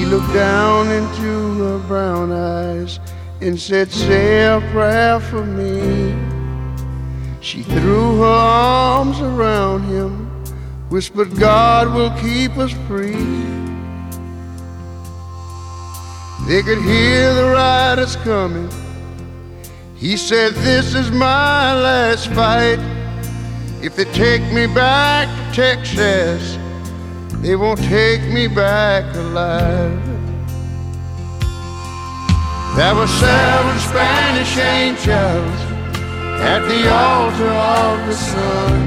looked down into her brown eyes and said, say a prayer for me. She threw her arms around him, whispered, God will keep us free. They could hear the riders coming. He said, this is my last fight. If they take me back to Texas, they won't take me back alive. There were 7 Spanish angels at the altar of the sun.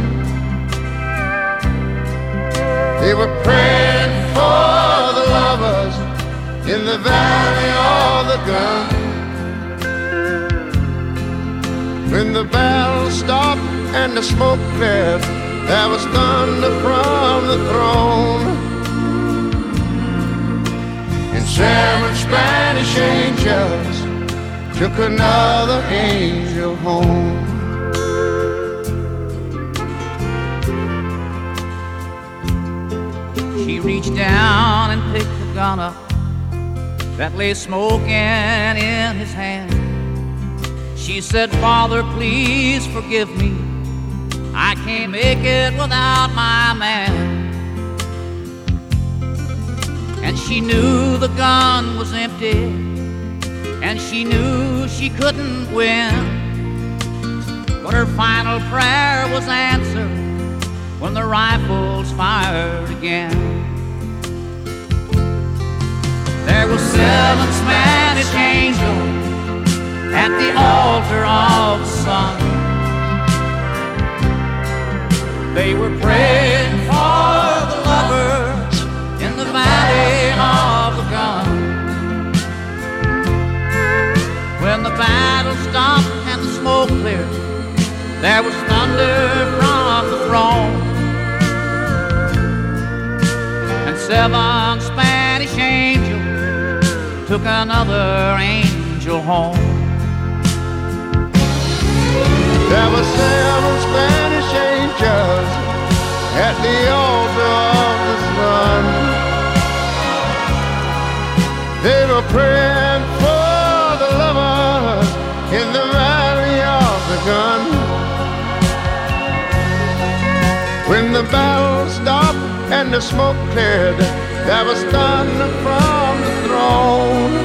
They were praying for the lovers in the valley of the gun. When the battle stopped and the smoke cleared, there was thunder from the throne. And 7 Spanish angels took another angel home. She reached down and picked the gun up that lay smoking in his hand. She said, Father, please forgive me. I can't make it without my man. And she knew the gun was empty, and she knew she couldn't win. But her final prayer was answered when the rifles fired again. There were 7 Spanish angels at the altar of the sun. They were praying for the lovers in the valley of the gun. When the battle stopped and the smoke cleared, there was thunder from the throne. And 7 Spanish angels took another angel home. There were 7 Spanish angels at the altar of the sun. They were praying for the lovers in the valley of the gun. When the battle stopped and the smoke cleared, there was thunder from the throne.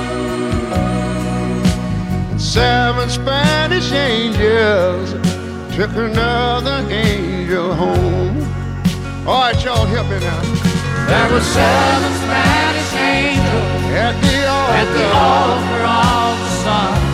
7 Spanish angels took another angel home. All right, y'all, help me now. There were 7 Spanish angels at the altar of the sun.